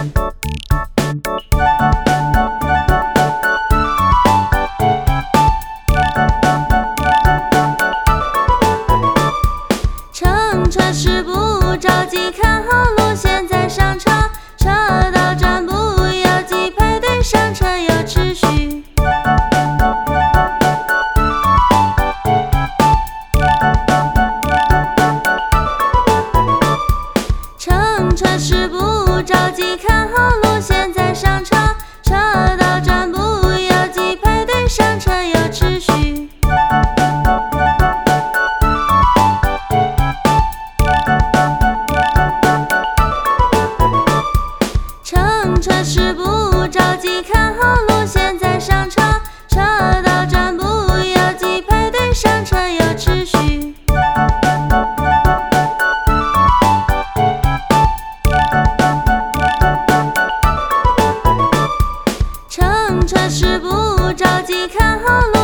乘车时不着急，看好路线再上车，车到站不要急，排队上车有秩序。乘车时不着急，看好路线再上车，车到站不要急，排队上车有秩序。乘车时不着急，看好路线再上车，车到站不要急，排队上车有秩序。乘车时不着急，看好路